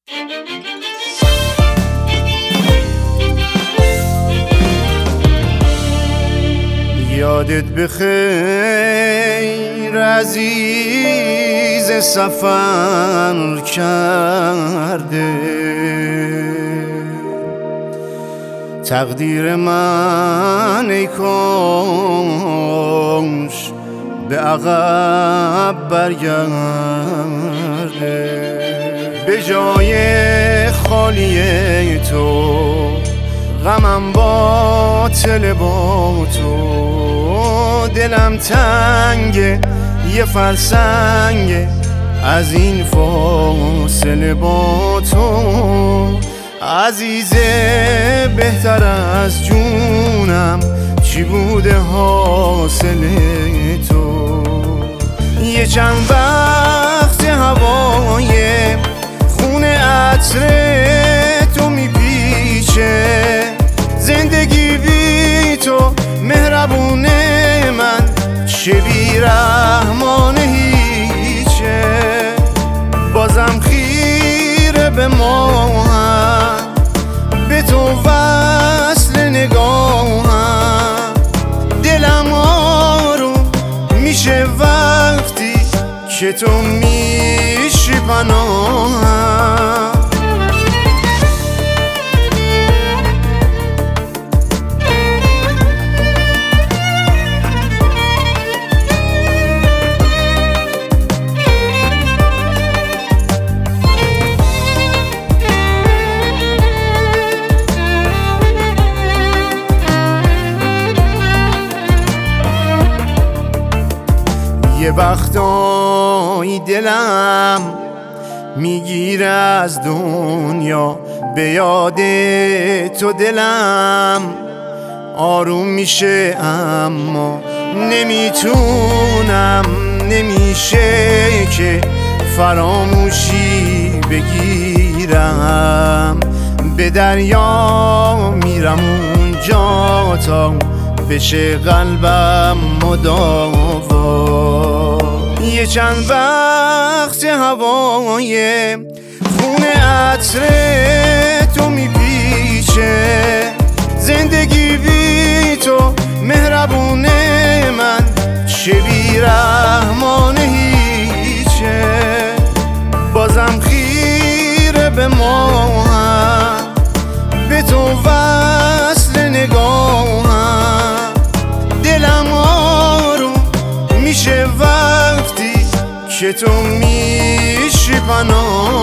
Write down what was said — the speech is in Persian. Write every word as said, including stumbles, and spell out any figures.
یادت بخیر عزیز سفر کرده، تقدیر من ای کاش به عقب برگرده. به جای خالی تو غمم باطل با تو، دلم تنگه یه فرسنگه از این فاصله با تو. عزیزه بهتر از جونم چی بوده حاصل تو؟ یه چند وقت هوای خون عطر تو میپیچه، زندگی بی تو مهربونه من چه بیرحمانه هیچه. بازم خیره به ماهم، به تو وصل نگاهم، دلم آروم میشه وقتی که تو میشی پناهم. یه وقتایی دلم میگیره از دنیا، به یاد تو دلم آروم میشه، اما نمیتونم، نمیشه که فراموشی بگیرم. به دریا میرم اونجا تا بشه قلبم مداوا. یه چند وقت هوای خون عطر تو میپیچه، زندگی بی تو مهربونه من چه بیرحمانه هیچه. بازم خیره به ماهم، به تو وصل نگاهم، دلم آروم میشه وقتی که تو میشی پناه.